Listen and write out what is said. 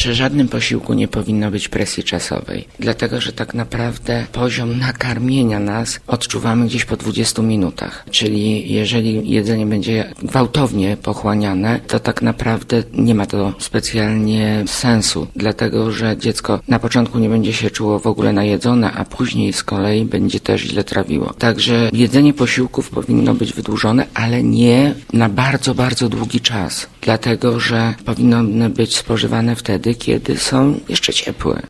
Przy żadnym posiłku nie powinno być presji czasowej, dlatego że tak naprawdę poziom nakarmienia nas odczuwamy gdzieś po 20 minutach. Czyli jeżeli jedzenie będzie gwałtownie pochłaniane, to tak naprawdę nie ma to specjalnie sensu, dlatego że dziecko na początku nie będzie się czuło w ogóle najedzone, a później z kolei będzie też źle trawiło. Także jedzenie posiłków powinno być wydłużone, ale nie na bardzo, bardzo długi czas, dlatego że powinny być spożywane wtedy, kiedy są jeszcze ciepłe.